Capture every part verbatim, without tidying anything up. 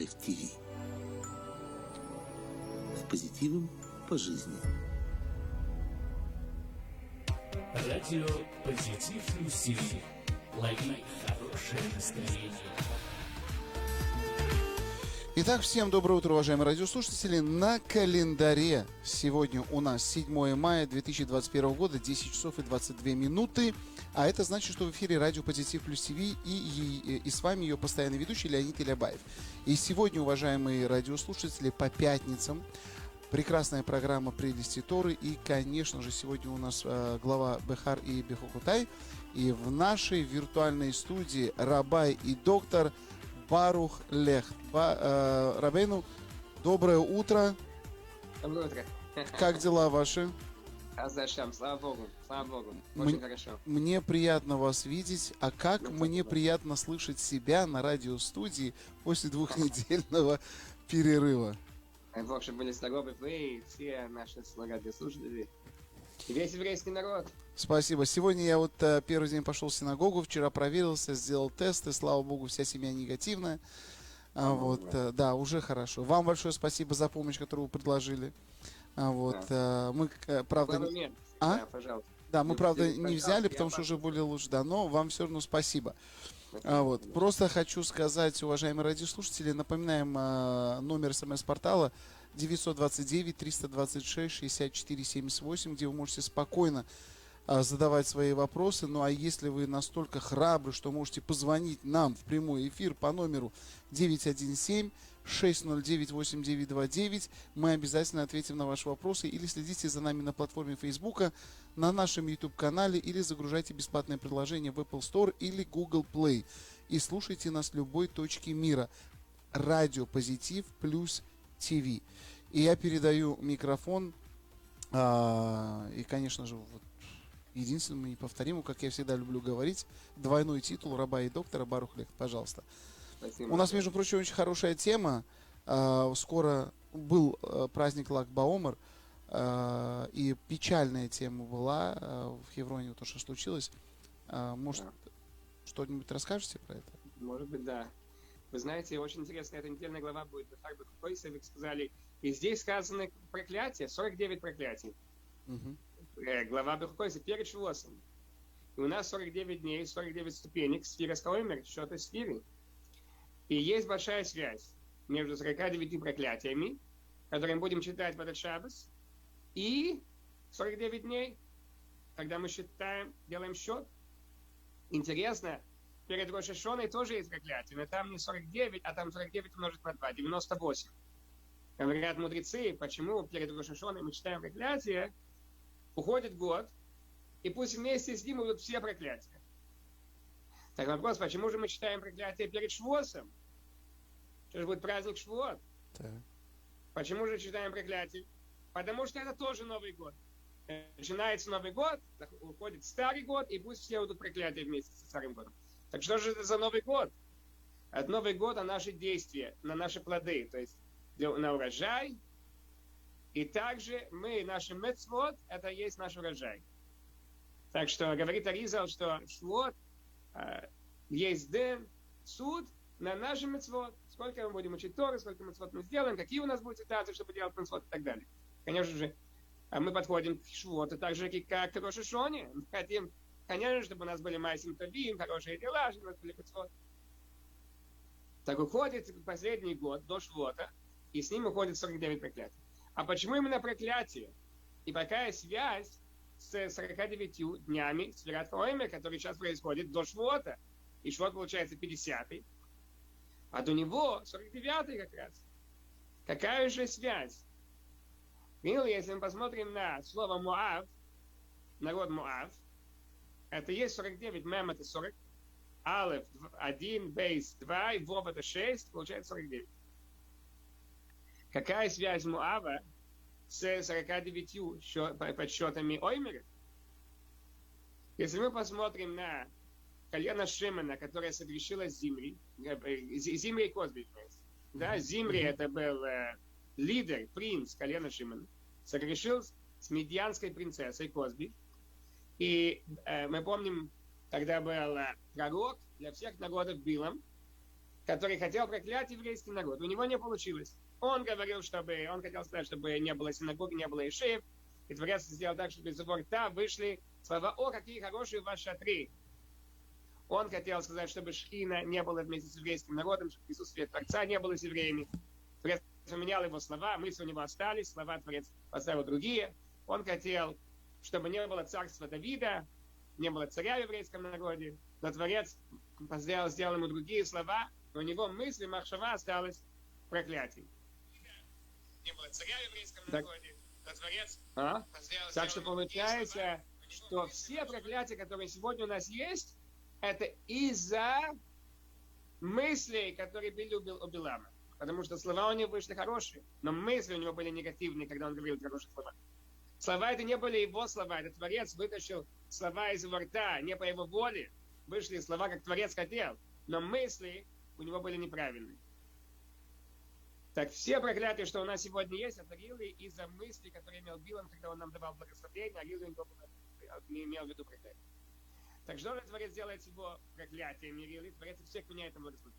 эф ти ви. С позитивом по жизни. Радио «Позитив плюс ти ви». Лови хорошее настроение. Итак, всем доброе утро, уважаемые радиослушатели. На календаре сегодня у нас седьмое мая две тысячи двадцать первого года, десять часов и двадцать две минуты. А это значит, что в эфире радио «Позитив плюс ти ви» и, и, и с вами ее постоянный ведущий Леонид Илябаев. И сегодня, уважаемые радиослушатели, по пятницам прекрасная программа «Прелести Торы». И, конечно же, сегодня у нас э, глава Бехар и Бехокутай. И в нашей виртуальной студии рабай и доктор Барух Лехт. Ба, э, Рабейну, доброе утро. Доброе утро. Как дела ваши? Аздашам, слава Богу, слава Богу, очень М- хорошо. Мне приятно вас видеть, а как Ну, мне спасибо. приятно слышать себя на радиостудии после двухнедельного перерыва. Дай Бог, чтобы были здоровы вы и все наши радиослушатели. И весь еврейский народ. Спасибо. Сегодня я вот э, первый день пошел в синагогу, вчера проверился, сделал тесты, слава Богу, вся семья негативная. А, вот, э, да, уже хорошо. Вам большое спасибо за помощь, которую вы предложили. А, вот, э, мы, э, правда, Слава не- мир. А? Да, пожалуйста. да, мы, Ну, правда, пожалуйста, не взяли, я потому что вас уже были лучше, да, но вам все равно спасибо. спасибо. А, вот, просто хочу сказать, уважаемые радиослушатели, напоминаем э, номер смс-портала девятьсот двадцать девять триста двадцать шесть шестьдесят четыре семьдесят восемь, где вы можете спокойно э, задавать свои вопросы. Ну а если вы настолько храбры, что можете позвонить нам в прямой эфир по номеру девять один семь шесть ноль девять восемь девять два девять, мы обязательно ответим на ваши вопросы. Или следите за нами на платформе Фейсбука, на нашем YouTube-канале, или загружайте бесплатное приложение в Apple Store или Google Play. И слушайте нас с любой точки мира. Радио «Позитив плюс ти ви». И я передаю микрофон, а, и, конечно же, вот, единственному и неповторимому, как я всегда люблю говорить, двойной титул раба и доктора Барух Лехт. Пожалуйста. Спасибо. У нас, между прочим, очень хорошая тема. А, скоро был а, праздник Lag Баомер, а, и печальная тема была а, в Хевроне, то, что случилось. А, может, Да. что-нибудь расскажете про это? Может быть, да. Вы знаете, очень интересно, эта недельная глава будет Бехар Бехокутай, вы сказали. И здесь сказаны проклятия, сорок девять проклятий. Мгм. Э, глава Бехокутай перед Швуосом. И у нас сорок девять дней, сорок девять ступенек, сфера Скаоймер, счета сферы. И есть большая связь между сорока девятью проклятиями, которые мы будем читать в этот шаббас, и сорок девять дней, когда мы считаем, делаем счет. Интересно, перед Рош ха-Шаной тоже есть проклятие, но там не сорок девять, а там сорок девять умножить на два, девяносто восемь. Говорят мудрецы, почему перед Рош ха-Шаной мы читаем проклятие, уходит год, и пусть вместе с ним будут все проклятия. Так вопрос, почему же мы читаем проклятие перед Швуосом? Что же будет праздник Швуот? Так. Почему же читаем проклятие? Потому что это тоже Новый год. Начинается Новый год, уходит Старый год, и пусть все будут проклятия вместе со Старым годом. Так что же это за Новый год? Это Новый год, а наши действия, на наши плоды, то есть на урожай. И также мы, наши мецвот, это и есть наш урожай. Так что говорит Аризал, что Швуот, э, есть день, суд на наши мецвот. Сколько мы будем учить Торы, сколько мецвот мы сделаем, какие у нас будут ситуации, чтобы делать мецвот и так далее. Конечно же, мы подходим к Швуоту так же, как к Рош ха-Шане. Мы хотим, конечно, чтобы у нас были майсим товим, хорошие дела, чтобы у нас были мецвот. Так уходит последний год до Швуота, и с ним уходит сорок девять проклятий. А почему именно проклятие? И какая связь с сорока девятью днями Сферат Хаоймер, который сейчас происходит до Швуота? И Швуот получается пятидесятый, а до него сорок девятый как раз. Какая же связь? Ну, если мы посмотрим на слово Моав, народ Моав, это есть сорок девять, Мем это сорок, Алеф один, Бейс два, и Вов это шесть, получается сорок девять. Какая связь Моава с сорока девятью подсчетами Оймера? Если мы посмотрим на колено Шимона, которое согрешило с Зимри, Зимри и Козби, да, Зимри это был э, лидер, принц колена Шимона, согрешил с медианской принцессой Козби. И э, мы помним, тогда был э, пророк для всех народов Билам, который хотел проклять еврейский народ. У него не получилось. Он говорил, чтобы, он хотел сказать, чтобы не было синагоги, не было ишеев. И Творец сделал так, чтобы из его рта вышли слова: «О, какие хорошие у вас шатры». Он хотел сказать, чтобы шхина не было вместе с еврейским народом, чтобы присутствие Творца не было с евреями. Творец поменял его слова, мысли у него остались, слова Творец поставил другие. Он хотел, чтобы не было царства Давида, не было царя в еврейском народе, но Творец сделал, сделал ему другие слова, но у него мысли, махшава осталась проклятие. Не было царя в еврейском народе, но Творец а? сделал, так что получается, слова, что все проклятия, которые сегодня у нас есть, это из-за мыслей, которые были у Билама. Потому что слова у него вышли хорошие, но мысли у него были негативные, когда он говорил хорошие слова. Слова это не были его слова, это Творец вытащил слова из его рта, не по его воле. Вышли слова, как Творец хотел, но мысли у него были неправильные. Так все проклятия, что у нас сегодня есть, это рилы из-за мыслей, которые имел Билам, когда он нам давал благословение, а рилы не имел в виду проклятие. Так что же Творец делает его проклятием и рилы? Творец всех меняет на благословение.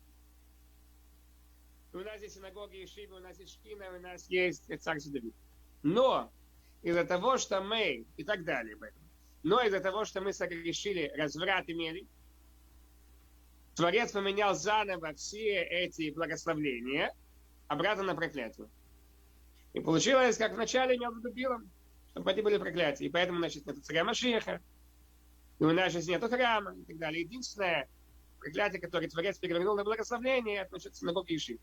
У нас есть синагоги и шивы, у нас есть шкина, у нас есть царство Давид. Но из-за того, что мы, и так далее, но из-за того, что мы согрешили, разврат имели, Творец поменял заново все эти благословления обратно на проклятие. И получилось, как вначале имел в виду Билам, чтобы эти были проклятия. И поэтому, значит, нет царя Машиаха, и у нас сейчас нет храма, и так далее. Единственное проклятие, которое Творец перевернул на благословение, это насчет синагоги и шивы.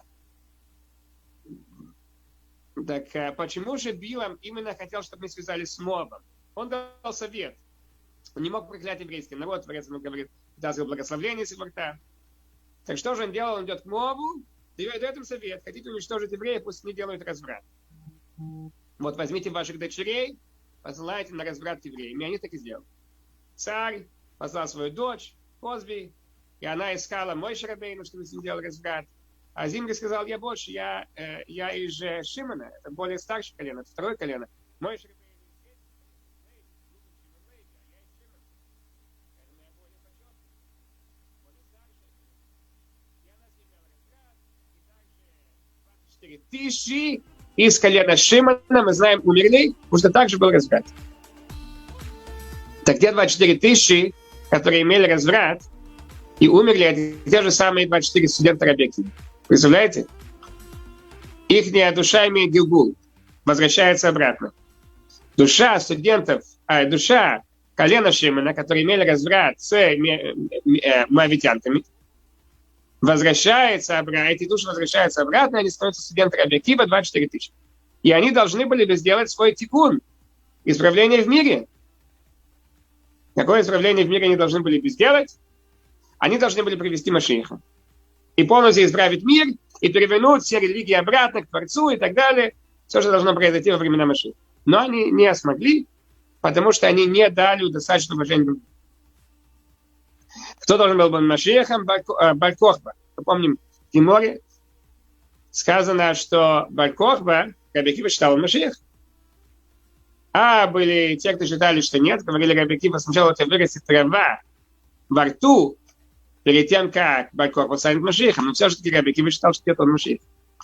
Так почему же Билам именно хотел, чтобы мы связались с Моавом? Он дал совет. Он не мог проклять еврейский народ. Творец ему говорит, дал благословение с его рта. Так что же он делал? Он идет к Моаву, дает им совет. Хотите уничтожить евреев, пусть не делают разврат. Вот возьмите ваших дочерей, посылайте на разврат евреям. И они так и сделали. Царь послал свою дочь, Козби, и она искала Мойше Рабейну, чтобы с ним делал разврат. А Зимри сказал, я больше, я, э, я из Шимона, это более старшее колено, это второе колено. Мой Рабейну четыре тысячи из колена Шимона, мы знаем, умерли, потому что также был разврат. Так где двадцать четыре тысячи, которые имели разврат и умерли, это те же самые двадцать четыре студента Рабеки. Представляете? Ихняя душа имеет гилгул, возвращается обратно. Душа студентов, а душа колена Шимона, которые имели разврат с моавитянками, возвращается обратно, эти души возвращаются обратно, они становятся студентами Раби Акива, двадцать четыре тысячи. И они должны были бы сделать свой тикун, исправление в мире. Какое исправление в мире они должны были бы сделать? Они должны были привести Машиаха. И полностью исправить мир, и перевернуть все религии обратно к Творцу и так далее. Все, что должно произойти во времена Машиаха. Но они не смогли, потому что они не дали достаточно уважения. Кто должен был быть Машиахом? Бар-Кохба. Помним, в Геморе сказано, что Бар-Кохба, Раби Акива считал он Машиах. А были те, кто считали, что нет, говорили Раби Акива, сначала у тебя вырастет трава во рту, перед тем, как Бар-Кохба станет Машиахом. Но все-таки Раби Акива считал, что это он Машиах.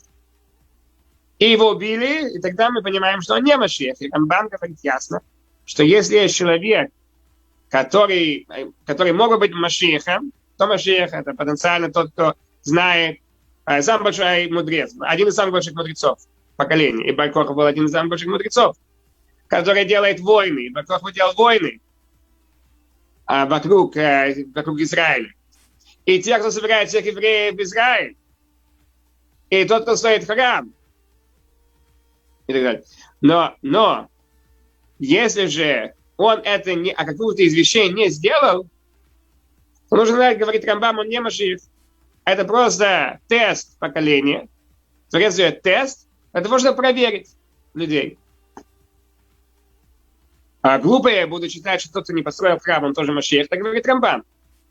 И его убили, и тогда мы понимаем, что он не Машиах. И Рамбан говорит ясно, что если есть человек, который, который мог быть Машиахом, то Машиах это потенциально тот, кто знает, самый большой мудрец, один из самых больших мудрецов поколения. И Бар-Кохба был один из самых больших мудрецов, который делает войны. Бар-Кохба делал войны а, вокруг, а, вокруг Израиля. И те, кто собирает всех евреев в Израиль, и тот, кто строит храм, и так далее. Но, но, если же он это не, а какую-то из вещей не сделал, то нужно знать, говорит Рамбам, он не Машиах. Это просто тест поколения. Творец дает тест для того, чтобы проверить людей. А глупые будут считать, что тот, кто не построил храм, он тоже Машиах. Так говорит Рамбам.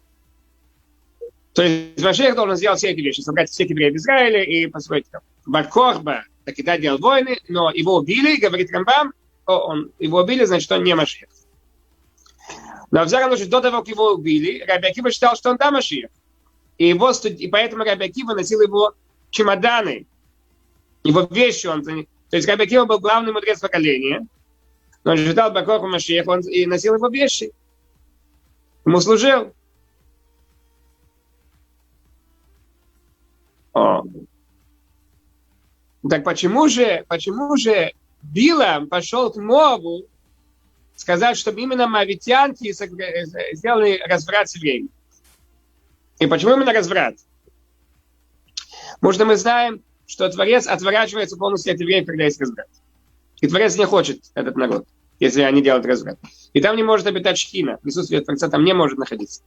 То есть Машиах должен сделать все эти вещи, собрать всех евреев в Израиле и построить храм. Бар-Кохба так и да делал войны, но его убили, говорит Рамбам, он, его убили, значит, он не Машиах. Но в всяком случае, до того, как его убили, Раби Акива считал, что он да Машиах. И, его студ... и поэтому Раби Акива носил его чемоданы, его вещи. Он... То есть Раби Акива был главный мудрец поколения. Он читал Бакоху Машиах, он и носил его вещи. Ему служил. О. Так почему же, почему же Билам пошел к Моаву сказать, чтобы именно моавитянки сделали разврат с евреями? И почему именно разврат? Потому что мы знаем, что Творец отворачивается полностью от евреев, когда есть разврат. И Творец не хочет этот народ, если они делают разврат. И там не может обитать шхина. Присутствие Творца там не может находиться.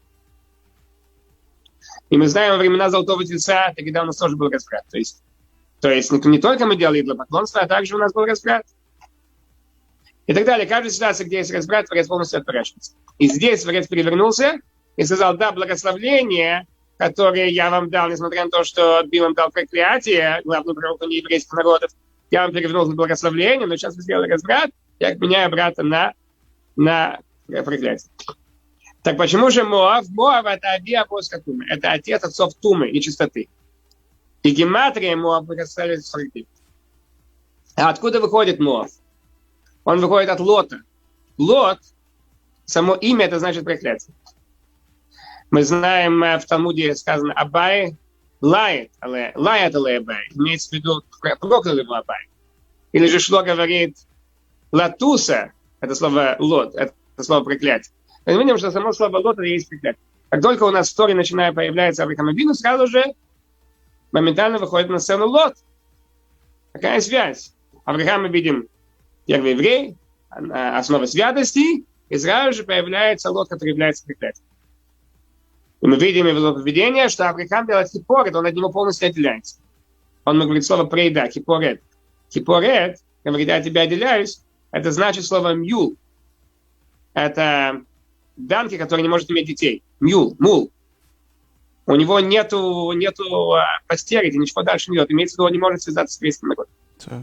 И мы знаем, во времена Золотого Тельца, тогда у нас тоже был разврат. То есть, то есть не, не только мы делали идолопоклонство, а также у нас был разврат. И так далее. Каждая ситуация, где есть разврат, Творец полностью отворачивается. И здесь Творец перевернулся и сказал: да, благословление, которое я вам дал, несмотря на то, что Билам дал проклятие, главному пророку нееврейских народов, я вам перевернул на благословение, но сейчас вы сделали разврат, я меняю обратно на, на проклятие. Так почему же Моав? Моав — это Аби Авоска Тумы. Это отец отцов Тумы и чистоты. И гематрия Моав вырастали сорок девять. А откуда выходит Моав? Он выходит от Лота. Лот, само имя, это значит проклятие. Мы знаем, в Талмуде сказано Абай лает, лает алей Абай. Имеется в виду, проклял его Абай. Или же Шло говорит Латуса, это слово Лот, это слово проклятие. Мы видим, что само слово Лот — это есть проклятие. Как только у нас в Торе начинает появляться Авраам Авину, сразу же моментально выходит на сцену Лот. Какая связь? Авраам мы видим первый еврей, основа святости, и сразу же появляется Лот, который является проклятием. И мы видим его поведение, что Авраам делает хипорет, он от него полностью отделяется. Он говорит слово прейда, хипорет. Хипорет, говорит, я от тебя отделяюсь, это значит слово мюл. Это данки, который не может иметь детей. Мюл, мул. У него нету, нету постерити, ничего дальше не идет. Имеется в виду, он не может связаться с еврейским народом. Так.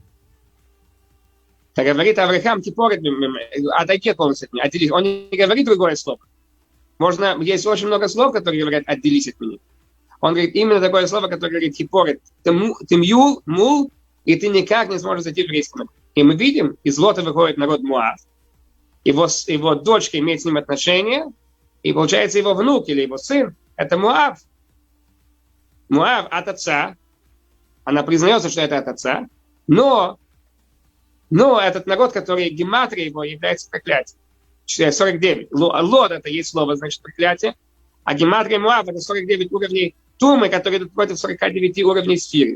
Так говорит Авраам, кипорет, отойди полностью от меня, отделись. Он не говорит другое слово. Можно, есть очень много слов, которые говорят, отделись от меня. Он говорит именно такое слово, которое говорит кипорет. Ты, ты мюл, мул, и ты никак не сможешь зайти в еврейский народ. И мы видим, из Лота выходит народ Моав. Его, его дочка имеет с ним отношения, и получается его внук или его сын — это Моав. Моав от отца. Она признается, что это от отца, но, но этот народ, который гематрия его, является проклятием. сорок девять. Лод — это есть слово, значит проклятие, а гематрия Моав — это сорок девять уровней Тумы, которые идут против сорока девяти уровней сферы.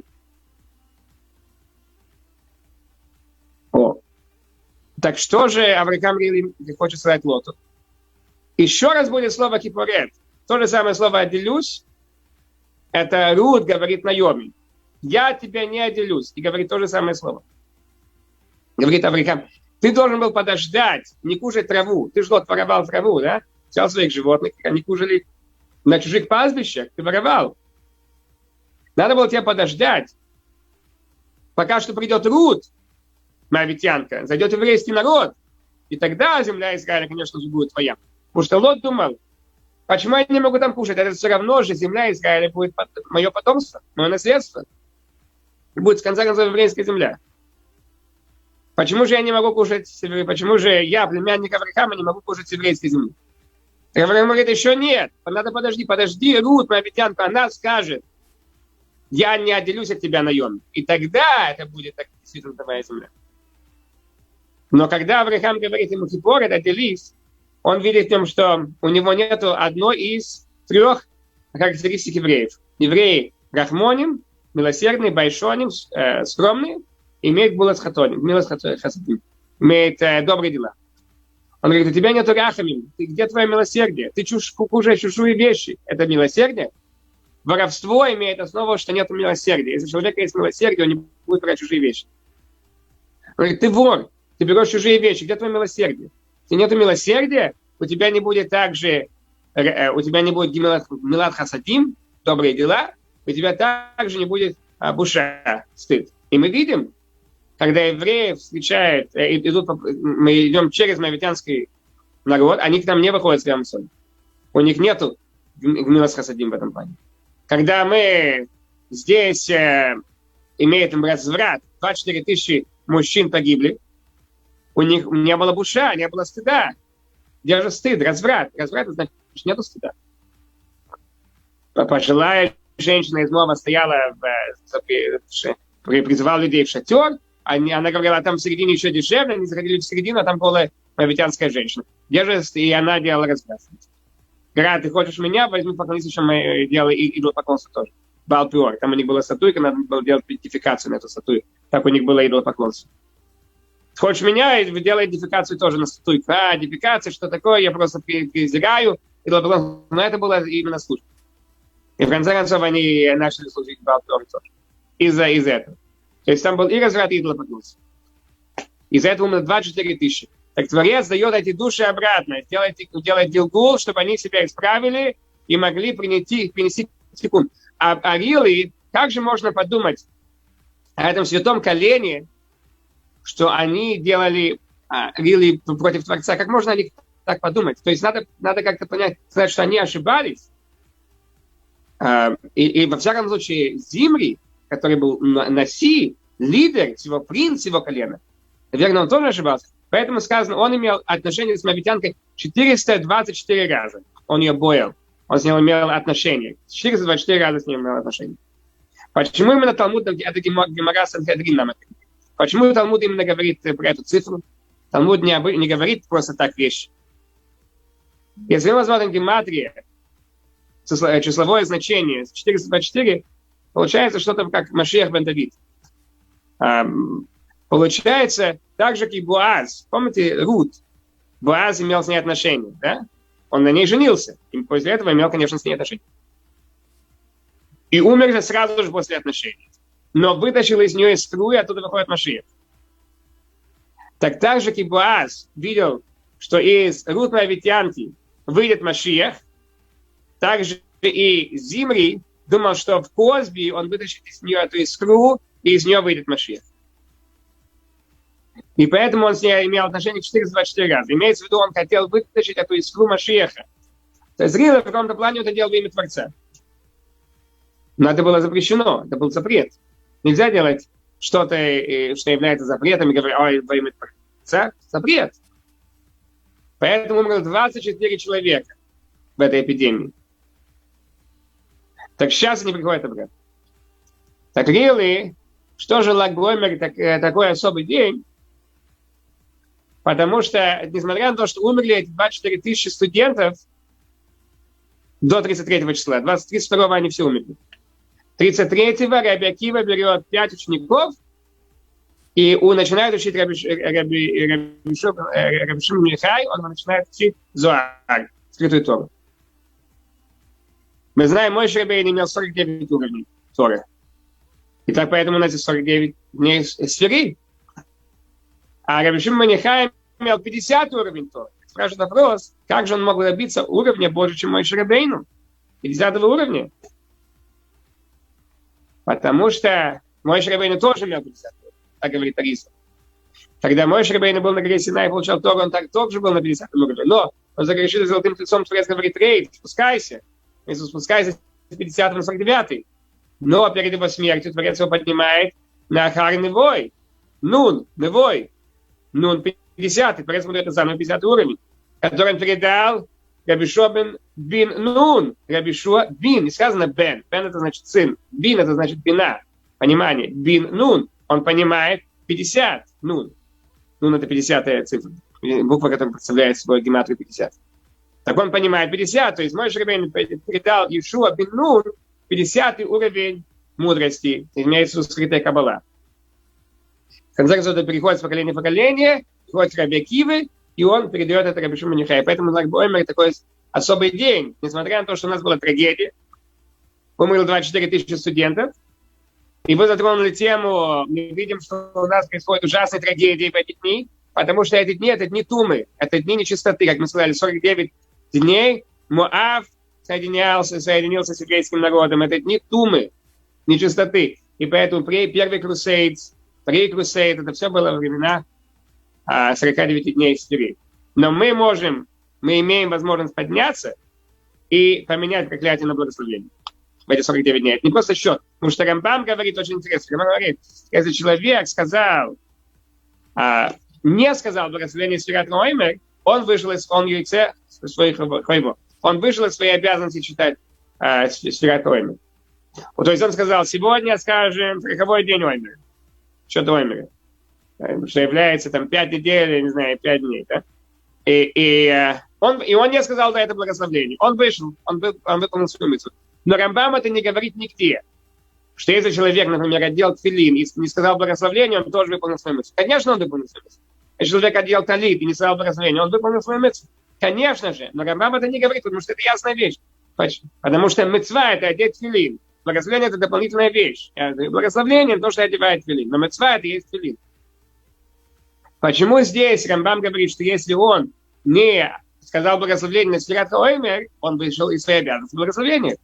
О. Так что же Авраам хочет сказать Лоту? Еще раз будет слово кипорет. То же самое слово «отделюсь». Это Рут говорит Наоми. Я от тебя не отделюсь. И говорит то же самое слово. Говорит Авраам, ты должен был подождать, не кушать траву. Ты же вот воровал траву, да? Взял своих животных, они кушали на чужих пастбищах. Ты воровал. Надо было тебе подождать, пока что придет Рут, моавитянка, зайдет еврейский народ, и тогда земля Израиля, конечно же, будет твоя. Потому что Лот думал, почему я не могу там кушать? Это все равно же земля Израиля будет мое потомство, мое наследство. И будет, в конце концов, еврейская земля. Почему же я не могу кушать, почему же я, племянник Авраама, не могу кушать с еврейской земли? Авраам говорит, еще нет, надо подожди, подожди, Рут, моавитянка, она скажет, я не отделюсь от тебя, Наоми. И тогда это будет так, действительно твоя земля. Но когда Авраам говорит ему, кипорет, отделись, он видит в том, что у него нет одной из трех характеристик евреев. Евреи рахмоним, милосердный, байшоним, э, скромный, имеет булат хатоним, милость хасадим, имеет э, добрые дела. Он говорит, у тебя нет рахамим, ты, где твое милосердие? Ты чушь, кушаешь чужие вещи. Это милосердие? Воровство имеет основу, что нет милосердия. Если у человека есть милосердие, он не будет брать чужие вещи. Он говорит, ты вор, ты берешь чужие вещи, где твое милосердие? Если нет милосердия, у тебя не будет также, э, у тебя не будет милат хасадим, добрые дела, у тебя также не будет а, буша, стыд. И мы видим, когда евреи встречают, э, идут, мы идем через моавитянский народ, они к нам не выходят с Ямсом. У них нету милат хасадим в этом плане. когда мы здесь э, имеем разврат, двадцать четыре тысячи мужчин погибли, у них не было буша, не было стыда. Где же стыд? Разврат. Разврат, значит, нету стыда. Пожилая женщина из Нова стояла, в, призывала людей в шатер, они, она говорила, там в середине еще дешевле, они заходили в середину, а там была моавитянская женщина. Где же, и она делала разврат. Говорят, ты хочешь меня, возьми поклониться, что мы делали идолопоклонство тоже. Балпиор. Там у них была статуйка, надо было делать идентификацию на эту статую. Так у них было идолопоклонство. Хочешь меня, и делай идентификацию тоже на статуйку. А, идентификация, что такое, я просто презираю. Но это было именно служба. И в конце концов они начали служить Балпиор тоже. Из-за из этого. То есть там был и разврат, и идолопоклонство. Из-за этого умерло двадцать четыре тысячи. Так Творец дает эти души обратно. Делает, делает дилгул, чтобы они себя исправили и могли принести, принести секунд. А, а рилы, как же можно подумать о этом святом колене, что они делали а, рилы против Творца? Как можно о них так подумать? То есть надо, надо как-то понять, сказать, что они ошибались. А, и, и во всяком случае Зимри, который был Наси, лидер, всего принц всего колена, наверное, он тоже ошибался. Поэтому сказано, он имел отношение с моавитянкой четыреста двадцать четыре раза. Он ее боял. Он с ней имел отношения. четыреста двадцать четыре раза с ней имел отношения. Почему именно Талмуд, это Гемара Санхедрин нам это говорит? Почему Талмуд именно говорит про эту цифру? Талмуд не, не говорит просто так вещи. Если мы возьмем гематрия, числовое значение четыреста двадцать четыре, получается что-то как Машиах бен Давид. Получается, так же, как и Боаз. Помните, Рут? Боаз имел с ней отношения, да? Он на ней женился. И после этого имел, конечно, с ней отношения. И умер же сразу же после отношений. Но вытащил из нее искру, и оттуда выходит Машиах. Так так же, как и Боаз видел, что из Рут моавитянки выйдет Машиах, так же и Зимри думал, что в Козби он вытащит из нее эту искру, и из нее выйдет Машиах. И поэтому он с ней имел отношение четыреста двадцать четыре раза. Имеется в виду, он хотел вытащить эту искру Машиаха. То есть Рила в каком-то плане это делал во имя Творца. Но это было запрещено, это был запрет. Нельзя делать что-то, что является запретом, и говорить, ой, во имя Творца. Запрет. Поэтому умерло двадцать четыре человека в этой эпидемии. Так сейчас они приходят обратно. Так Рилы, что же Лагбоймер, так, такой особый день? Потому что, несмотря на то, что умерли эти двадцать четыре тысячи студентов до тридцать третьего числа, двадцать второго они все умерли. тридцать третьего Раби Акива берет пять учеников и он начинает учить Раби Шимон Михай, он начинает учить Зоар, скрытую Тору. Мы знаем, Моше Рабейну имел сорок девять уровней Торы. И так поэтому у нас есть сорок девять дней сферы. А Раби Шимон Михай имел пятьдесят уровней Торы. Спрашивает вопрос, как же он мог добиться уровня больше, чем Моше Рабейну? пятидесятого уровня. Потому что Моше Рабейну тоже имел пятьдесят уровней. Так говорит Ариса. Когда Моше Рабейну был на горе Синай и получал Тору, он так тоже был на пятидесятом уровне. Но он загрешил золотым тельцом, Творец говорит, рейд, спускайся. Иисус спускайся с пятидесятого на сорок девятый. Но перед его смертью Творец его поднимает на Ахар Невой. Нун, Невой. Нун пятидесятый. Творец смотрит на самый пятидесятый уровень, который он передал Раби Шуа бен Бин Нун. Раби Шуа Бин. Не сказано Бен. Бен это значит сын. Бин это значит бина. Понимание. Бин Нун. Он понимает пятьдесят. Нун. Нун это пятидесятая цифра. Буква, которая представляет собой гематрию пятьдесят. Так он понимает пятьдесят. То есть Моше Рабейну передал Иешуа бен Нун пятидесятый уровень мудрости. Имеется в виду скрытая каббала. В конце концов, это переходит с поколения в поколение, приходит к Раби Акиве, и он передает это Раби Шимону Михай. Поэтому Лаг Боймер такой особый день. Несмотря на то, что у нас была трагедия, умерло двадцать четыре тысячи студентов, и вы затронули тему, мы видим, что у нас происходят ужасные трагедии в эти дни, потому что эти дни — это дни Тумы, это дни нечистоты, как мы сказали, сорок девять дней Моав соединялся, соединился с еврейским народом. Это дни Тумы, нечистоты. И поэтому при первый крусейд, при крусейд, это все было во времена а, сорок девять дней сферы. Но мы можем, мы имеем возможность подняться и поменять проклятие на благословение. в эти сорок девять дней. Это не просто счет. Потому что Рамбам говорит очень интересно. Рамбам говорит, если человек сказал, а, не сказал благословение Сфират Оймер, он вышел из он яйце своих хойбов. Он вышел из своей обязанности читать а, Сфират Оймер. Вот, то есть он сказал, сегодня, скажем, страховой день Оймер. Счет Оймера. Что является там пять недель, не знаю, пять дней. Да? И, и, он, и он не сказал до этого благословения. Он вышел, он, был, он выполнил свою миссию. Но Рамбам это не говорит нигде. Что если человек, например, одел тфилин и не сказал благословения, он тоже выполнил свою миссию. Конечно, он выполнил свою миссию. Если человек одел талит и не сказал благословения, он выполнил свою миссию. Конечно же. Но Рамбам это не говорит, потому что это ясная вещь. Потому что мицва это одеть тфилин. Благословение это дополнительная вещь. Благословение то, что одевает тфилин. Но мицва это есть тфилин. Почему здесь Рамбам говорит, что если он не сказал благословение на Сфират Оймер, он вышел из своей обязанности благословения?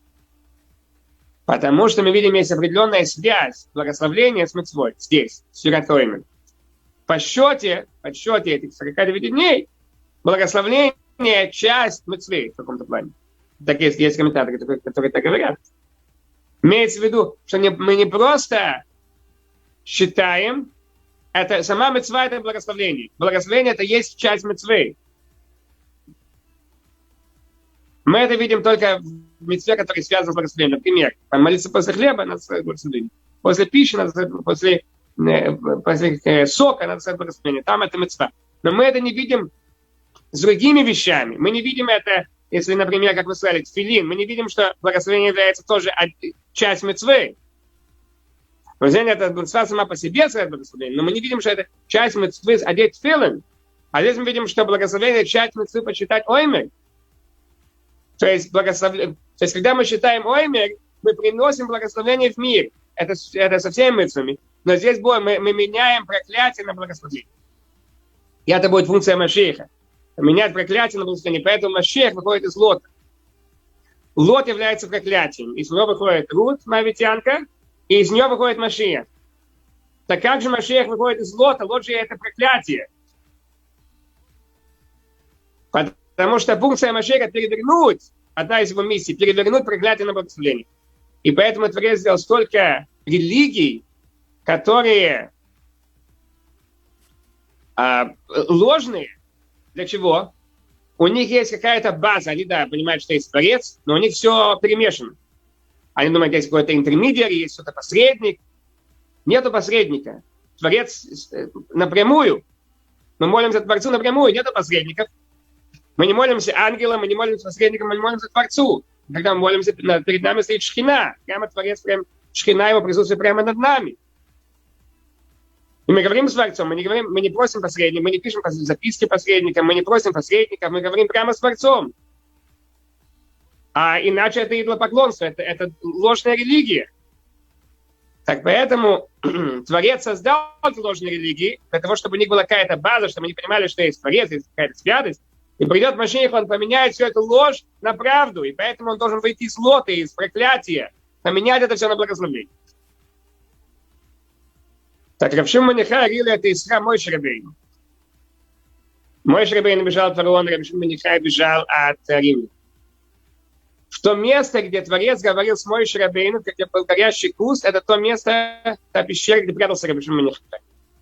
Потому что мы видим, есть определенная связь благословения с мицвой здесь, в Сфират Оймер. По счете, по счете этих сорока девяти дней, благословение – часть мицвы в каком-то плане. Так есть, есть комментаторы, которые, которые так говорят. Имеется в виду, что не, мы не просто считаем, это сама мицва – это благословение. Благословение – это есть часть мицвы. Мы это видим только в мицве, который связан с благословением. Например, молиться после хлеба – надо сказать благословение. После пищи – надо сказать, после, после э, сока – надо сказать благословение. Там это мицва. Но мы это не видим с другими вещами. Мы не видим это, если, например, как вы сказали, тфилин. Мы не видим, что благословение является тоже часть мицвы. Благословение это мицва сама по себе, благословение, но мы не видим, что это часть мицвы одеть тфилин. А здесь мы видим, что благословение часть мицвы почитать оймер. То есть, благословение, то есть, когда мы считаем оймер, мы приносим благословение в мир. Это, это со всеми мицвами. Но здесь мы, мы меняем проклятие на благословение. И это будет функция Машиаха. Менять проклятие на благословение. Поэтому Машиах выходит из Лота. Лот является проклятием. Из него выходит Рут, Моавитянка, и из нее выходит Машиах. Так как же Машиах выходит из Лота? Лот же это проклятие. Потому что функция Машиаха перевернуть, одна из его миссий, перевернуть проклятие на благословение. И поэтому Творец сделал столько религий, которые а, ложные. Для чего? У них есть какая-то база. Они, да, понимают, что есть Творец, но у них все перемешано. Они думают, есть какой-то интермедиар, есть кто-то посредник. Нету посредника. Творец напрямую. Мы молимся Творцу напрямую, нету посредников. Мы не молимся ангелам, мы не молимся посредникам, мы не молимся Творцу. Когда мы молимся, перед нами стоит Шхина. Прямо Творец, прям Шхина, его присутствие прямо над нами. И мы говорим с Творцом, мы не, говорим, мы не просим посредников, мы не пишем записки посредникам, мы не просим посредников, мы говорим прямо с Творцом. А иначе это идолопоклонство, это, это ложная религия. Так поэтому Творец создал эти ложные религии для того, чтобы у них была какая-то база, чтобы они понимали, что есть Творец, есть какая-то святость. И придет Машиах, он поменяет всю эту ложь на правду. И поэтому он должен выйти из лота, из проклятия, поменять это все на благословение. Так Рав Шимон бен Йохай говорил, это Исра Моше Рабейну. Моше Рабейну бежал от фараона, Рав Шимон бен Йохай бежал от римлян. В то место, где Творец говорил с Моше Рабейну, где был горящий куст, это то место, та пещера, где прятался Рав Шимон бен Йохай.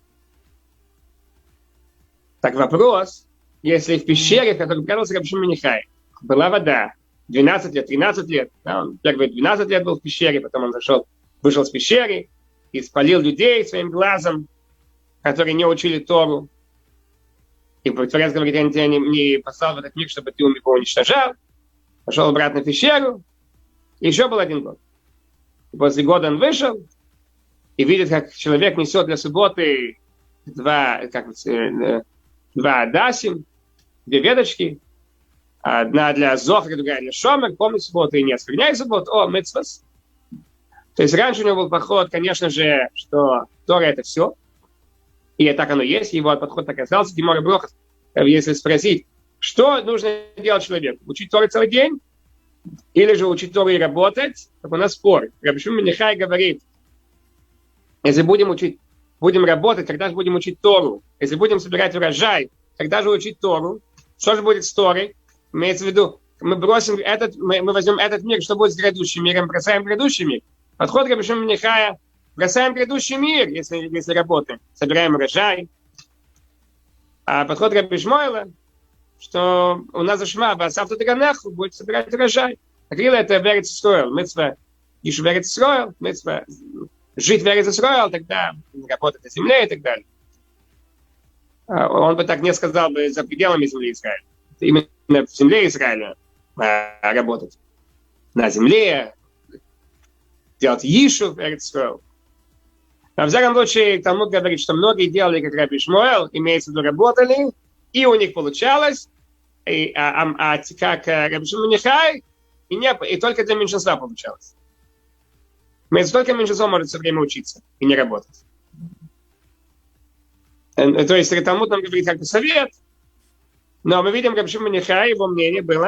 Так вопрос, если в пещере, в которой прятался Рав Шимон бен Йохай, была вода, двенадцать лет, тринадцать лет, да, он первые двенадцать лет был в пещере, потом он зашел, вышел с пещеры, и спалил людей своим глазом, которые не учили Тору. И Творец говорит, я тебя не, не послал в этот мир, чтобы ты его уничтожал. Пошел обратно в пещеру. И еще был один год. И после года он вышел и видит, как человек несет для субботы два, как, э, два адасим, две веточки. Одна для Зохра, другая для Шомер. Помнит субботу и не оскверняй субботу. О, митцвас. То есть раньше у него был подход, конечно же, что Тора это все. И так оно есть. Его подход так оказался. Гемора Брохот, если спросить, что нужно делать человеку? Учить Тору целый день? Или же учить Тору и работать? Так у нас спор. Рав Шимон бен Йохай говорит, если будем учить, будем работать, когда же будем учить Тору? Если будем собирать урожай, когда же учить Тору? Что же будет с Торой? Имеется в виду, мы бросим этот, мы, мы возьмем этот мир, что будет с грядущим миром, бросаем грядущий мир. Подход Раби Шимон бен Йохая, бросаем грядущий мир, если, если работаем, собираем урожай. А подход Раби Шмуэля, что у нас зашма, басавту таганаху, будет собирать урожай. Акрила это Эрец Исроэл, мицва Ишу Эрец Исроэл, мицва жить в Эрец Исроэл, тогда работать на земле и так далее. Он бы так не сказал бы за пределами земли Израиля. Именно в земле Израиля а, работать. На земле, делать Ишу в Эрец Исроэл. А в всяком случае, Талмуд говорит, что многие делали, как Раби Шмуэль, имеется в виду, работали, и у них получалось, и, а, а, а как Раби Шимон бен Йохай, и, не, и только для меньшинства получалось. Мы только меньшинство может все время учиться и не работать. То есть Талмуд нам говорит как бы совет, но мы видим, Раби Шимон бен Йохай, его мнение было,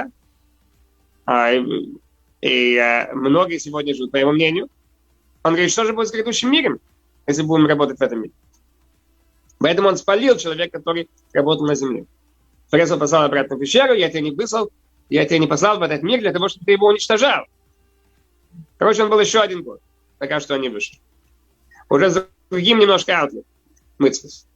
а, и, и а, многие сегодня живут по его мнению. Он говорит, что же будет с грядущим миром, если будем работать в этом мире. Поэтому он спалил человека, который работал на земле. Творец он послал обратно в пещеру, я тебя не выслал, я тебя не послал в этот мир для того, чтобы ты его уничтожал. Короче, он был еще один год, пока что он не вышел. Уже с другим немножко аутлет. Мыцвус.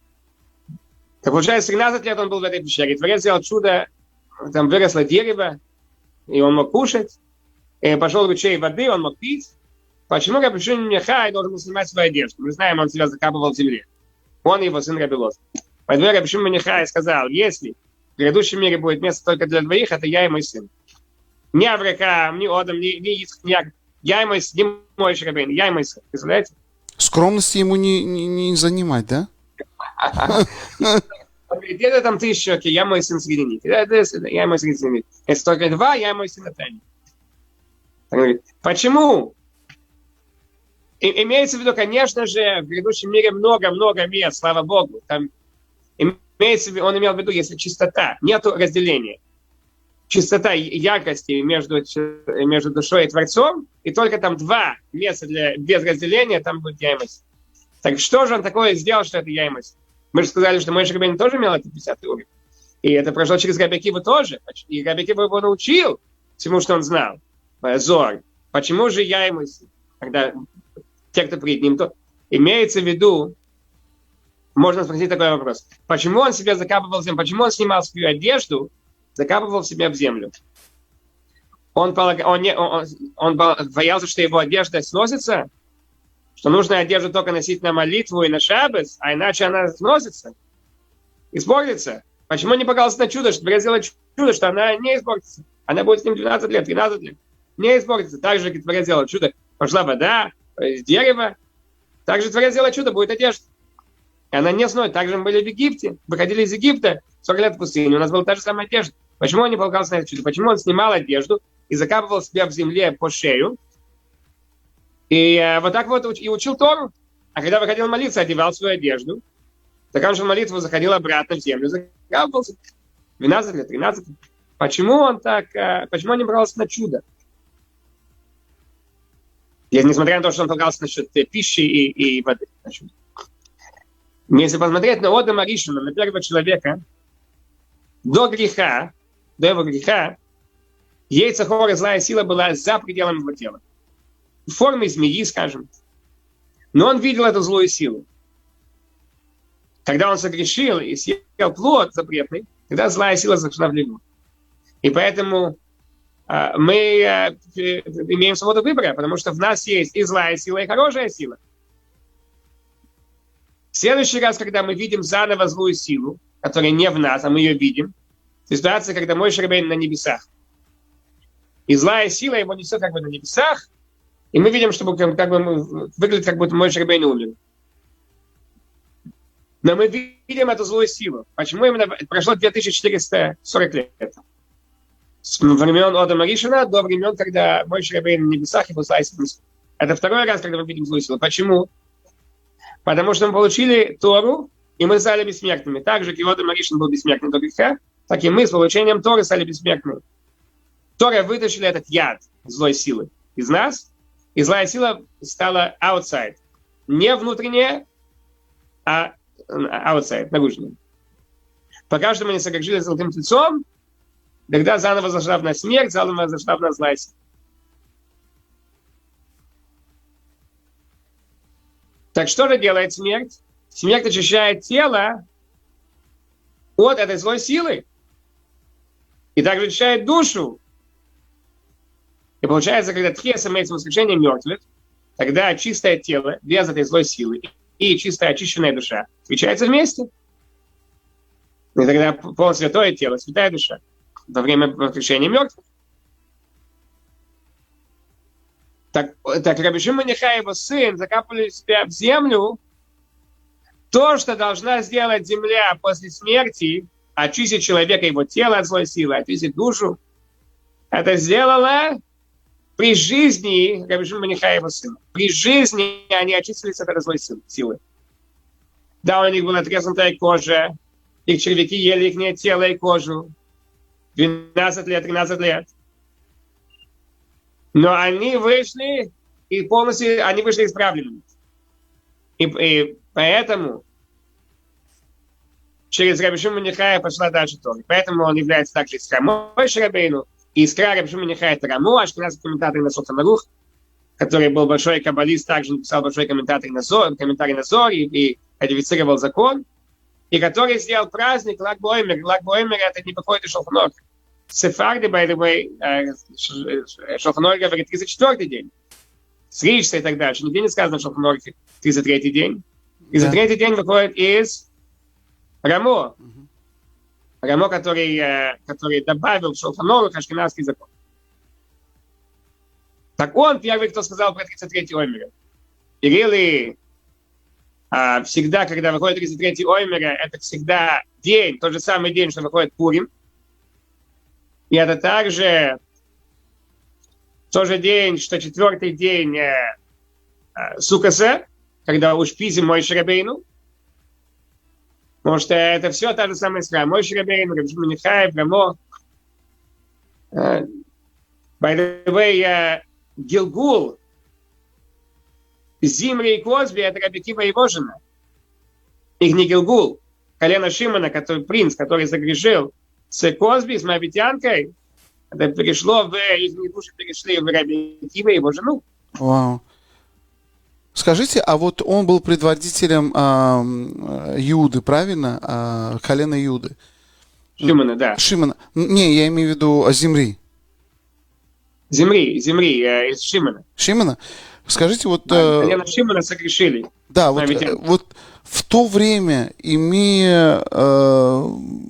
Так получается, тринадцать лет он был в этой пещере. Творец сделал чудо, там выросло дерево, и он мог кушать. И пошел ручей воды, он мог пить. Почему Раби Шимон бен Йохай должен был снимать свою одежду? Мы знаем, он себя закапывал в земле. Он и его сын Раби Лоза. Поэтому Раби Шимон бен Йохай сказал, если в грядущем мире будет место только для двоих, это я и мой сын. Ни Авраам, ни Одам, ни, ни Ицхак, ни Яков. Я и мой сын, не мой Шрабейн, я и мой сын. Представляете? Скромности ему не, не, не занимать, да? Он говорит, где-то там тысяча, окей, я мой сын среди них. Я и мой сын среди них. Если только два, я и мой сын это они. Он говорит, почему? И, имеется в виду, конечно же, в грядущем мире много-много мест, слава Богу. Там имеется в виду, он имел в виду, если чистота, нету разделения. Чистота яркости между, между душой и Творцом, и только там два места для, без разделения, там будет я и мой сын. Так что же он такое сделал, что это я и мой сын? Мы же сказали, что Моше Рабейну тоже имел это пятидесятый уровень. И это прошло через Раби Акиву тоже. И Раби Акива его научил всему, что он знал. Зор. Почему же я и мой сын? Когда те, кто перед ним, то имеется в виду, можно спросить такой вопрос. Почему он себя закапывал в землю? Почему он снимал свою одежду, закапывал себя в землю? Он, он, не, он, он боялся, что его одежда сносится, что нужно одежду только носить на молитву и на шаббат, а иначе она сносится, испортится. Почему не боялся на чудо, что Творец сделает чудо, что она не испортится? Она будет с ним двенадцать лет, тринадцать лет. Не испортится. Так же, как Творец сделал чудо, пошла вода, дерево. Так же Творец сделал чудо, будет одежда. И она не сносит. Так же мы были в Египте, выходили из Египта, сорок лет в пустыне, у нас была та же самая одежда. Почему он не полагался на это чудо? Почему он снимал одежду и закапывал себя в земле по шею? И э, вот так вот и учил Тору. А когда выходил молиться, одевал свою одежду, заканчивал молитву, заходил обратно в землю, закапывался. двенадцать лет, тринадцать лет. Почему он так, э, почему он не брался на чудо? И, несмотря на то, что он полагался насчет пищи и, и воды. Если посмотреть на Одама Ришона, на первого человека, до греха, до его греха, яйца хора, злая сила была за пределами его тела. В форме змеи, скажем. Но он видел эту злую силу. Когда он согрешил и съел плод запретный, тогда злая сила зашла в него. И поэтому э, мы э, имеем свободу выбора, потому что в нас есть и злая сила, и хорошая сила. В следующий раз, когда мы видим заново злую силу, которая не в нас, а мы ее видим, ситуация, когда Моше Рабейну на небесах. И злая сила его несет как бы на небесах, и мы видим, что как бы, выглядит, как будто Моше Рабейну умер. Но мы видим эту злую силу. Почему именно прошло две тысячи четыреста сорок лет? С времен Одама Ришона до времен, когда Моше Рабейну на небесах и злая сила. Это второй раз, когда мы видим злую силу. Почему? Потому что мы получили Тору, и мы стали бессмертными. Так же, как и Одам Ришон был бессмертным до греха, так и мы с получением Торы стали бессмертными. Тора вытащили этот яд злой силы из нас, и злая сила стала outside. Не внутренняя, а outside, наружная. Пока что мы не согрешили золотым тельцом, тогда заново зашла в нас смерть, заново зашла в нас злая сила. Так что же делает смерть? Смерть очищает тело от этой злой силы. И также очищает душу. И получается, когда тхес имеется воскрешение мертвых, тогда чистое тело, без этой злой силы, и чистая очищенная душа встречаются вместе. И тогда полусвятое тело, святая душа во время воскрешения мертвых. Так, так Раби Шимон Йохай, его сын, закапывали себя в землю. То, что должна сделать земля после смерти, очистить человека, его тело от злой силы, очистить душу, это сделала при жизни Раби Шимон Йохай, его сына. При жизни они очистились от этой злой силы. Да, у них была треснутая кожа, их червяки ели их тело и кожу. двенадцать лет, тринадцать лет. Но они вышли, и полностью они вышли исправленными. И, и поэтому через Раби Шимон Йохая пошла дальше Тора. Поэтому он является также искра Моше Рабейну. И искра Раби Шимон Йохая это Рамо, ашкеназский комментатор на Шулхан Арух, который был большой каббалист, также написал большой комментатор на Зор, комментарий на Зор и, и кодифицировал закон. И который сделал праздник Лаг Боимер. Лаг Боимер это не походит из Шулхан Аруха. Сефарды, by the way, Шулхан Арух говорит тридцать четвёртый день. Стричься и так дальше. Нигде не сказано в Шулхан Арухе тридцать третий день. тридцать третий день выходит из Рамо. Uh-huh. Рамо, который, который добавил в Шулхан Арух ашкеназский закон. Так он первый, кто сказал про тридцать третий Оймер. И really, а, всегда, когда выходит тридцать третий Оймер, это всегда день, тот же самый день, что выходит Пурим. И это также тот же день, что четвертый день э, э, Суккоса, когда ушпизим Моше Рабейну. Потому что это все та же самая искра. Моше Рабейну, Раби Шимон Йохай, Рамо. Uh, by the way, uh, Гилгул, Зимри и Козби, это Раби Кива и его жена. Их не Гилгул. Колено Шимона, который принц, который загрешил с Козби, с Моавитянкой, это перешло в их души, перешли в Раби Кива и его жену. Вау. Скажите, а вот он был предводителем э, Иуды, правильно? Э, колена Иуды. Шимона, да. Шимона. Не, я имею в виду Зимри. Зимри, Зимри, э, из Шимона. Шимона? Скажите, вот... Да, колено Шимона согрешили. Да, вот, вот в то время, имея... Э,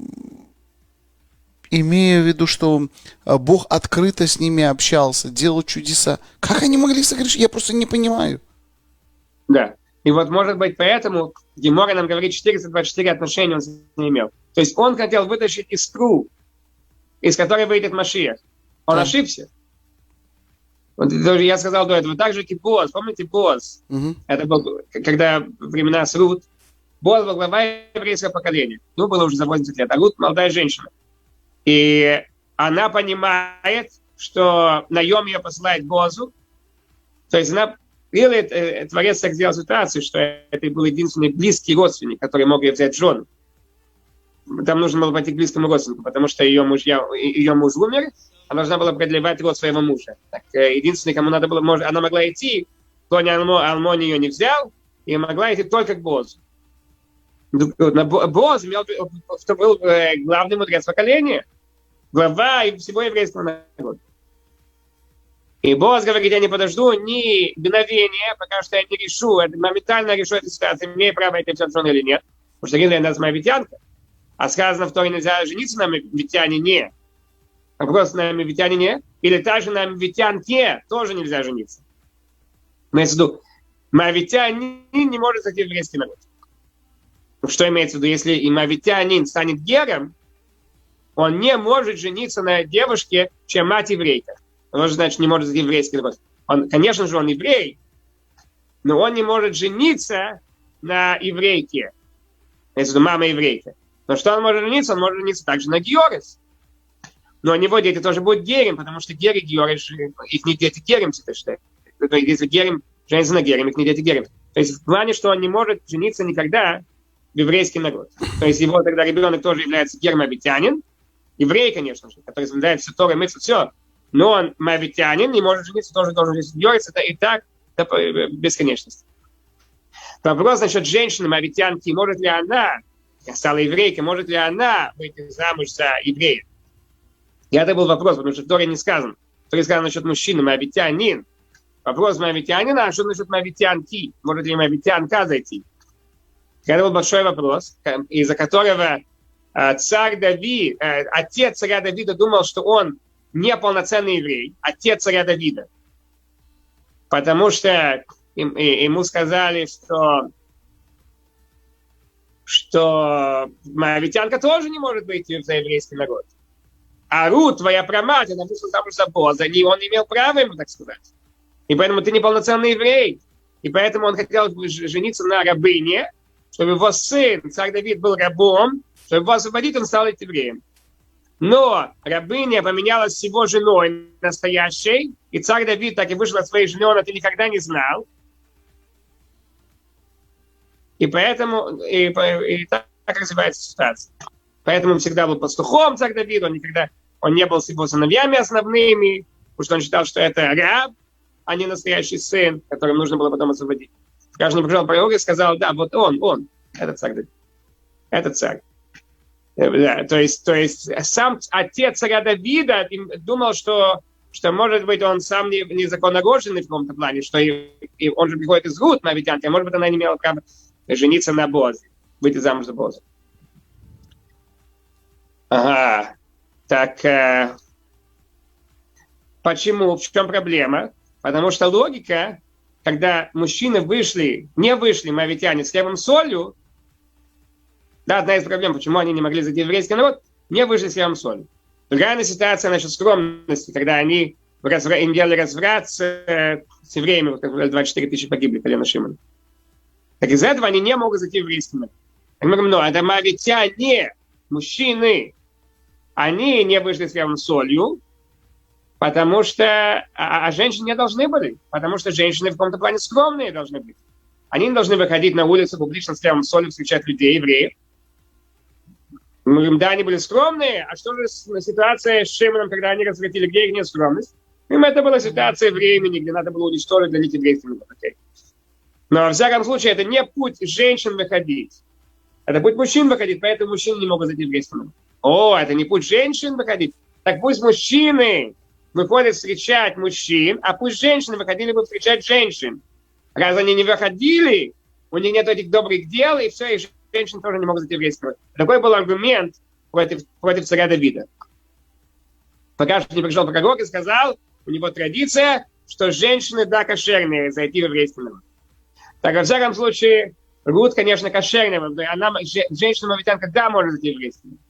имея в виду, что Бог открыто с ними общался, делал чудеса. Как они могли согрешить? Я просто не понимаю. Да. И вот, может быть, поэтому Гемора нам говорит, четыреста двадцать четыре отношения он с ним имел. То есть он хотел вытащить искру, из которой выйдет Машиах. Он да. ошибся. Вот, я сказал до этого. Так же, как и Боаз. Помните Боаз? Угу. Это был, когда времена с Рут. Боаз был глава еврейского поколения. Ну, было уже за восемьдесят лет. А Рут молодая женщина. И она понимает, что наем ее посылает Боазу. То есть она, или Творец так сделал ситуацию, что это был единственный близкий родственник, который мог ее взять в жену. Там нужно было пойти к близкому родственнику, потому что ее муж, ее муж умер, она должна была продлевать род своего мужа. Так, единственный, кому надо было, она могла идти, Тони Алмони ее не взял, и могла идти только к Боазу. Боаз был главный мудрец поколения, глава всего еврейского народа. И Боаз говорит, я не подожду ни мгновения, пока что я не решу, это, моментально решу эту ситуацию, имею право идти в жен или нет. Потому что Рина это моавитянка. А сказано в Торе, нельзя жениться на моавитянине. А просто на моавитянине. Или также на моавитянке тоже нельзя жениться. Имеется в виду, моавитянин не может зайти в еврейский народ. Что имеется в виду? Если и моавитянин станет гером, он не может жениться на девушке, чья мать еврейка. Он, значит, не может зайти в еврейский народ. Он, конечно же, он еврей, но он не может жениться на еврейке. Имеется в виду, мама еврейка. Но что он может жениться? Он может жениться также на георес. Но у него дети тоже будут герем, потому что гер и георес, их не дети герем, это что? Если герем женится на герем, их не дети герем. То есть в плане, что он не может жениться никогда в еврейский народ. То есть его тогда ребенок тоже является гермоавитянин, еврей, конечно же, который соблюдает все Торы, мыться, все. Но он моавитянин, не может жениться, тоже должен жениться. Это и так до бесконечности. Вопрос насчет женщины, моавитянки, может ли она, стала еврейкой, может ли она выйти замуж за еврея? И это был вопрос, потому что в Торе не сказано. В Торе сказано насчет мужчины, моавитянин. Вопрос моавитянина, а что насчет моавитянки? Может ли моавитянка зайти? Это был большой вопрос, из-за которого царь Давид, отец царя Давида думал, что он неполноценный еврей, отец царя Давида. Потому что им, ему сказали, что, что моавитянка тоже не может выйти за еврейский народ. А Рут, твоя прамать, она вышла замуж за Боза, и он не имел права ему так сказать. И поэтому ты неполноценный еврей. И поэтому он хотел жениться на рабыне, чтобы его сын, царь Давид, был рабом, чтобы его освободить, он стал евреем. Но рабыня поменялась с его женой настоящей, и царь Давид так и вышел от своей жены, он это никогда не знал. И поэтому и, и так, так развивается ситуация. Поэтому он всегда был пастухом, царь Давид, он никогда он не был с его сыновьями основными, потому что он считал, что это раб, а не настоящий сын, которым нужно было потом освободить. Каждый пришел пророк и сказал, да, вот он, он, это царь Давид, это царь. Да, то есть, то есть сам отец царя Давида думал, что, что может быть, он сам не, незаконнорожденный в каком-то плане, что и, и он же приходит из Рут, моавитянки, а может быть, она не имела права жениться на Бозе, выйти замуж за Боза. Ага, так э, почему, в чем проблема? Потому что логика, когда мужчины вышли, не вышли, моавитяне, с хлебом солью, да, одна из проблем, почему они не могли зайти в еврейский народ, не вышли с хлебом солью. Другая ситуация насчет скромности, когда они развра... им делали разврат с, э, с евреями, вот как двадцать четыре тысячи погибли, колено Шимона. Так из-за этого они не могут зайти в еврейский народ. Мы говорим, ну, это моавитяне, мужчины, они не вышли с хлебом солью, потому что, а, а женщины не должны были, потому что женщины в каком-то плане скромные должны быть. Они не должны выходить на улицу публично с хлебом солью, встречать людей, евреев. Мы говорим, да, они были скромные, а что же ситуация с Шимоном, когда они развратили, где их нет скромность? Им это была ситуация времени, где надо было уничтожить для них еврейский народ. Но, во всяком случае, это не путь женщин выходить. Это путь мужчин выходить, поэтому мужчины не могут зайти в еврейский народ. О, это не путь женщин выходить. Так пусть мужчины выходят встречать мужчин, а пусть женщины выходили бы встречать женщин. Раз они не выходили, у них нет этих добрых дел, и все, и женщины тоже не могут зайти в еврейский народ. Такой был аргумент против, против царя Давида. Пока что не пришел пророк и сказал, у него традиция, что женщины, да, кошерные, зайти в еврейский народ. Так, во всяком случае, Рут, конечно, кошерная, она, женщина-моавитянка, да, может зайти в еврейский народ.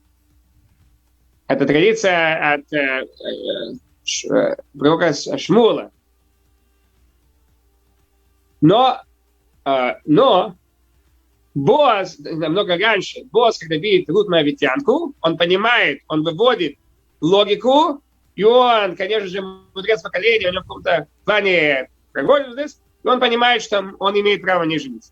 Это традиция от э, э, пророка Шмуэля. Но, э, но Боаз, намного раньше, Боаз, когда видит Рут моавитянку, он понимает, он выводит логику, и он, конечно же, мудрец поколения, у него в каком-то плане прогонит, и он понимает, что он имеет право не жениться.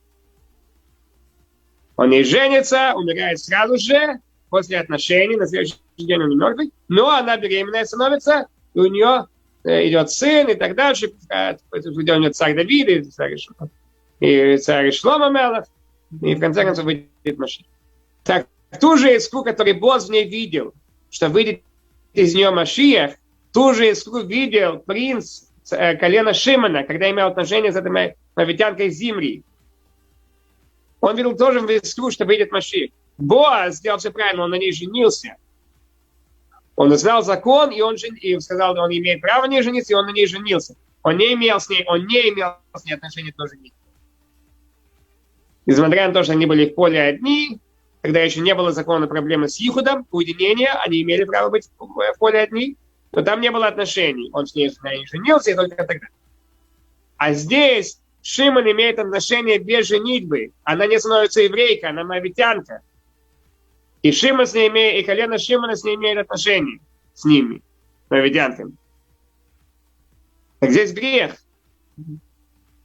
Он не женится, умирает сразу же, после отношений, на следующий день он не мертвый, но она беременная становится, и у нее идет сын и так дальше, где у нее царь Давид, и царь, и царь Шломо Мелех, и в конце концов выйдет Машиах. Так, ту же искру, которую Боз в ней видел, что выйдет из нее Машиах, ту же искру видел принц колена Шимона, когда имел отношение с этой моавитянкой Зимри. Он видел тоже в искру, что выйдет Машиах. Боаз сделал все правильно, он на ней женился. Он знал закон, и он жен... и сказал, он имеет право не жениться, и он на ней женился. Он не имел с ней, он не имел с ней отношения тоже не. Несмотря на то, что они были в поле одни, когда еще не было закона проблемы с Ихудом, уединения, они имели право быть в поле одни, но там не было отношений. Он с ней не женился, и только тогда. А здесь Шимон имеет отношение без женитьбы. Она не становится еврейкой, она моавитянка. И Шимон с ней имеет, и колено Шимона с ней имеет отношение с ними, моавитянками. Так здесь грех.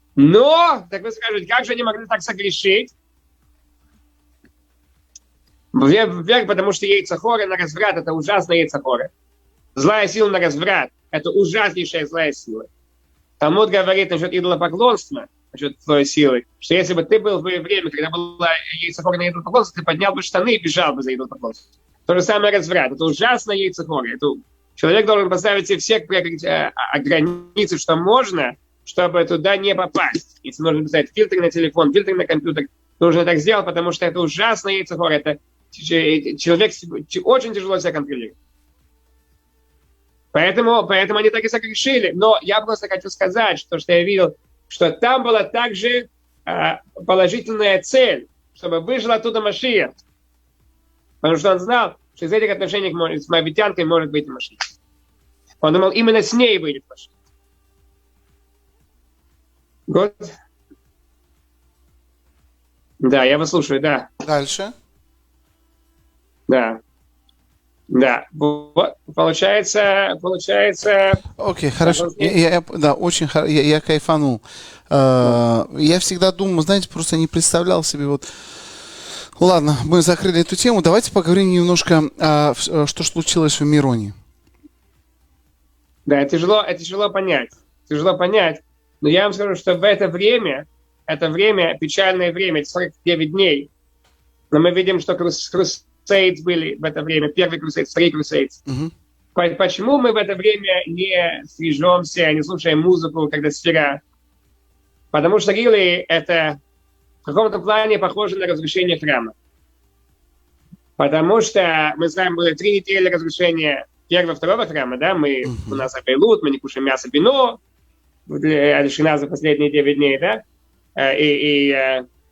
Но, так вы скажете, как же они могли так согрешить? Вверх, потому что яйцехора на разврат – это ужасная яйцехора. Злая сила на разврат – это ужаснейшая злая сила. Талмуд говорит насчет идолопоклонства, насчет твоей силы, что если бы ты был в время, когда была яйцехора на идолопоклонство, ты поднял бы штаны и бежал бы за идолопоклонство. То же самое разврат. Это ужасная яйцехора. Это... Человек должен поставить себе все границы, что можно, чтобы туда не попасть. Если нужно поставить фильтр на телефон, фильтр на компьютер, нужно так сделать, потому что это ужасная яйцехора. Это человек очень тяжело себя контролирует. Поэтому, поэтому они так и согрешили. Но я просто хочу сказать, что, что я видел, что там была также э, положительная цель, чтобы выжил оттуда Машиах. Потому что он знал, что из этих отношений с моавитянкой может быть Машиах. Он думал, именно с ней выйдет Машиах. Вот. Да, я вас слушаю, да. Дальше. Да. Да. Вот, получается, получается... Окей, okay, хорошо. Я, я, да, очень хорошо. Я, я кайфанул. Uh, я всегда думал, знаете, просто не представлял себе вот... Ладно, мы закрыли эту тему. Давайте поговорим немножко, а, что случилось в Мироне. Да, это тяжело, это тяжело понять. Тяжело понять. Но я вам скажу, что в это время, это время, печальное время, сорок девять дней, но мы видим, что крусейдс были в это время, первый крусейдс, второй крусейдс. Uh-huh. Почему мы в это время не стрижемся, не слушаем музыку, когда сфера? Потому что рили это в каком-то плане похоже на разрушение храма. Потому что мы знаем, было три недели разрушения первого, второго храма, да, мы, uh-huh. у нас апелут, мы не кушаем мясо, вино, Алишина за последние девять дней, да, и, и,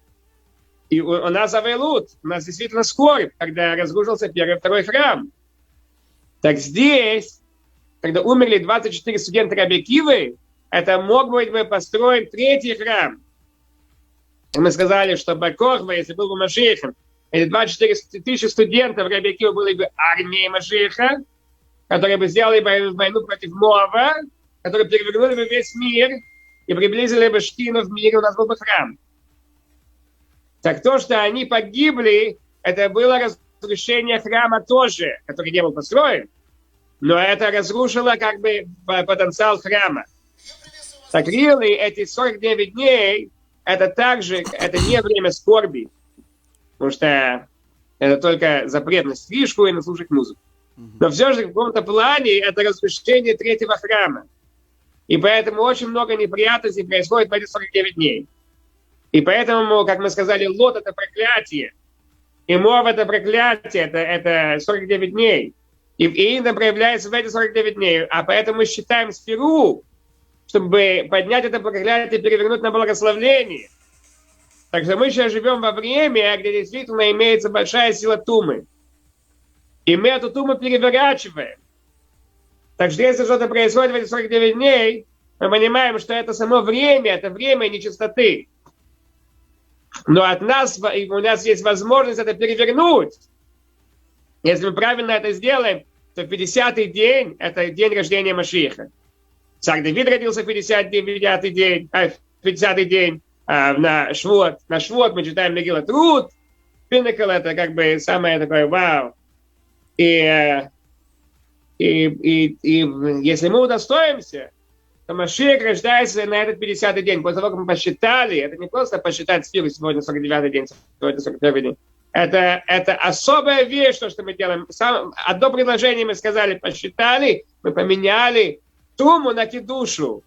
и у нас авелут, у нас действительно скорбь, когда разрушился первый, второй храм. Так здесь, когда умерли двадцать четыре студента Раби Акивы, это мог быть бы построен третий храм. И мы сказали, что Бар-Кохба, если был бы Машиахом, эти двадцать четыре тысячи студентов Раби Акивы были бы армией Машиаха, которые бы сделали бы войну против Моава, которые перевернули бы весь мир и приблизили бы Шкину в мире, у нас был бы храм. Так то, что они погибли, это было разрушение храма тоже, который не был построен, но это разрушило как бы потенциал храма. Так really, эти сорок девять дней, это также, это не время скорби, потому что это только запрет на стрижку и на слушать музыку. Но все же в каком-то плане это разрушение третьего храма. И поэтому очень много неприятностей происходит в эти сорок девять дней. И поэтому, как мы сказали, Лот – это проклятие. И Моав – это проклятие, это, это сорок девять дней. И, и это проявляется в эти сорок девять дней. А поэтому мы считаем сферу, чтобы поднять это проклятие и перевернуть на благословление. Так что мы сейчас живем во время, где действительно имеется большая сила Тумы. И мы эту Туму переворачиваем. Так что если что-то происходит в эти сорок девять дней, мы понимаем, что это само время, это время нечистоты. Но от нас, у нас есть возможность это перевернуть. Если мы правильно это сделаем, то пятидесятый день – это день рождения Машиаха. Царь Давид родился в пятьдесят девятый день, а, пятидесятый день а, на Швот. На Швот мы читаем Мегилат Рут. Пиннакл – это как бы самое такое вау. И, и, и, и если мы удостоимся, то Машиах рождается на этот пятидесятый день. После того, как мы посчитали, это не просто посчитать сферу, сегодня сорок девятый день, сегодня сорок первый день. Это, это особая вещь, то, что мы делаем. Сам, одно предложение мы сказали, посчитали, мы поменяли Туму на Кидушу.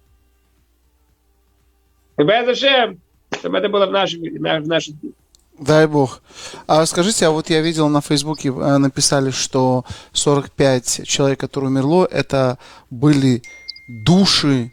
И поэтому, чтобы это было в нашем в нашем Дай бог. А скажите, а вот я видел на Фейсбуке, написали, что сорок пять человек, которые умерло, это были души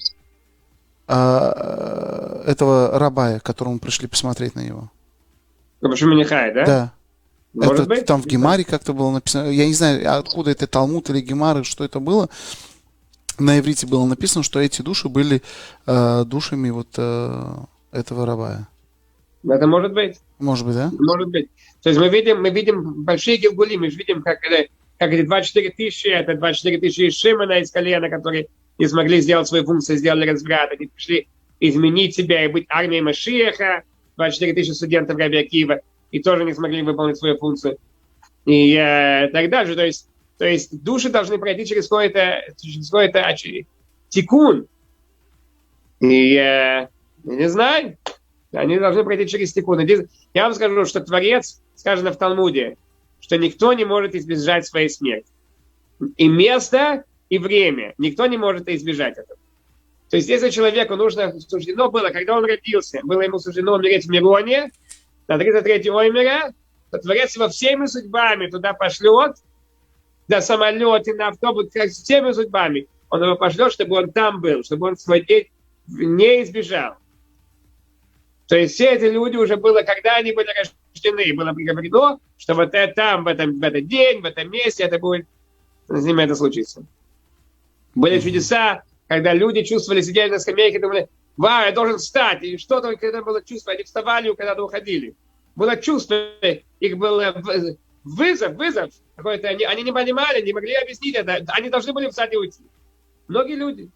а, этого раба, к которому пришли посмотреть на него. Почему не хай, да? Да. Может это быть? Там в Гемаре как-то было написано. Я не знаю, откуда это Талмуд или Гемар, что это было. На иврите было написано, что эти души были э, душами вот э, этого раба. Это может быть. Может быть, да? Может быть. То есть мы видим, мы видим большие гилгули, мы видим, как, как эти двадцать четыре тысячи, это двадцать четыре тысячи из Шимона, из колена, которые не смогли сделать свою функцию, сделали разврат, они пришли изменить себя и быть армией Машиаха, двадцать четыре тысячи студентов Раби Акива, и тоже не смогли выполнить свою функцию. и э, так дальше. То есть, то есть души должны пройти через какой-то, через какой-то тикун. И э, не знаю, они должны пройти через тикун. Я вам скажу, что Творец, сказано в Талмуде, что никто не может избежать своей смерти. И место, и время. Никто не может избежать этого. То есть, если человеку нужно, суждено было, когда он родился, было ему суждено умереть в Мироне, на тридцать третьем оймере, то Творец его всеми судьбами туда пошлет, на самолет и на автобус, всеми судьбами. Он его пошлет, чтобы он там был, чтобы он свой день не избежал. То есть, все эти люди уже было, когда они были рождены, было приговорено, что вот это, там, в, этом, в этот день, в этом месте, это будет, с ними это случится. Были чудеса, когда люди чувствовали, сидели на скамейке, думали, вау, я должен встать. И что-то, когда было чувство, они вставали, когда уходили. Было чувство, их был вызов, вызов какой-то. Они, они не понимали, не могли объяснить это. Они должны были встать и уйти. Многие люди.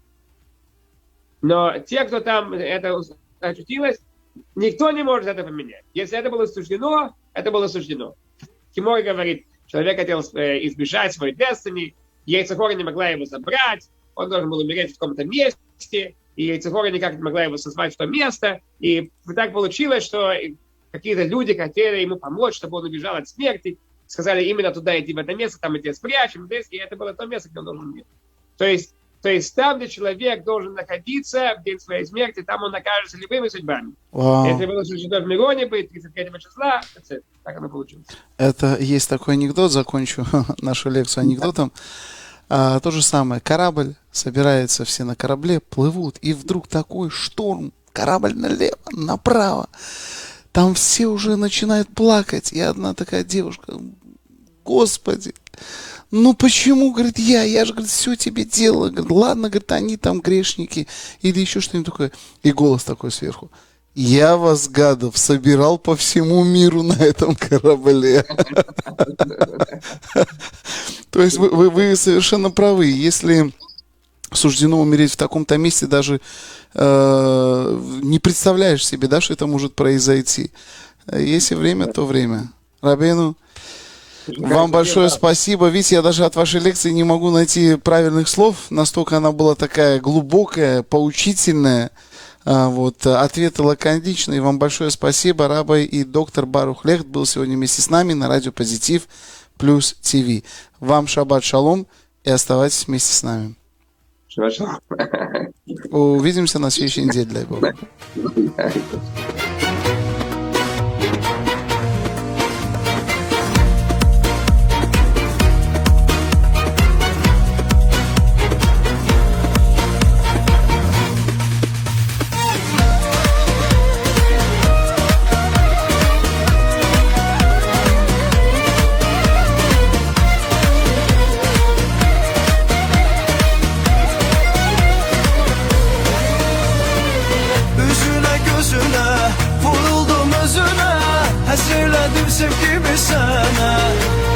Но те, кто там это ощутилось, никто не может это поменять. Если это было суждено, это было суждено. Тимой говорит, человек хотел избежать своей destiny, Яйцехора не могла его забрать, он должен был умереть в каком-то месте, и Яйцехора никак не могла его созвать в то место. И так получилось, что какие-то люди хотели ему помочь, чтобы он убежал от смерти. Сказали, именно туда иди, в это место, там мы тебя спрячем. И это было то место, где он должен умереть. То есть, то есть там, где человек должен находиться в день своей смерти, там он окажется любыми судьбами. Вау. Если было суждено в Мироне быть тридцать третьего числа, так оно получилось. Это есть такой анекдот, закончу нашу лекцию анекдотом. А, то же самое, корабль, собирается все на корабле, плывут, и вдруг такой шторм, корабль налево, направо. Там все уже начинают плакать, и одна такая девушка, Господи, ну почему, говорит, я, я же, говорит, все тебе делала, говорит, ладно, говорит, они там грешники, или еще что-нибудь такое, и голос такой сверху. Я вас, гадов, собирал по всему миру на этом корабле. То есть вы, вы, вы совершенно правы. Если суждено умереть в таком-то месте, даже э, не представляешь себе, да, что это может произойти. Если время, то время. Рабейну, вам большое спасибо. Видите, я даже от вашей лекции не могу найти правильных слов. Настолько она была такая глубокая, поучительная. Вот, ответы лаконичные. Вам большое спасибо. Рабай и доктор Барух Лехт был сегодня вместе с нами на радио Позитив Плюс ТВ. Вам шаббат шалом и оставайтесь вместе с нами. Шаббат шалом. Увидимся на следующей неделе, дай Бог. Sevgimi sana